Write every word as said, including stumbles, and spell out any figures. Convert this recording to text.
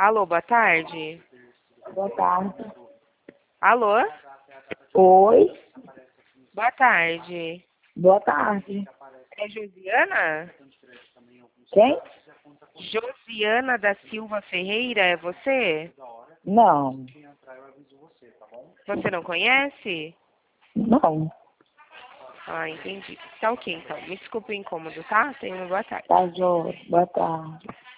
Alô, boa tarde. Boa tarde. Alô? Oi. Boa tarde. Boa tarde. É Josiana? Quem? Josiana da Silva Ferreira, é você? Não. Você não conhece? Não. Ah, entendi. Tá ok, então. Me desculpe o incômodo, tá? Tenha uma boa tarde. Tá, Jô. Boa tarde.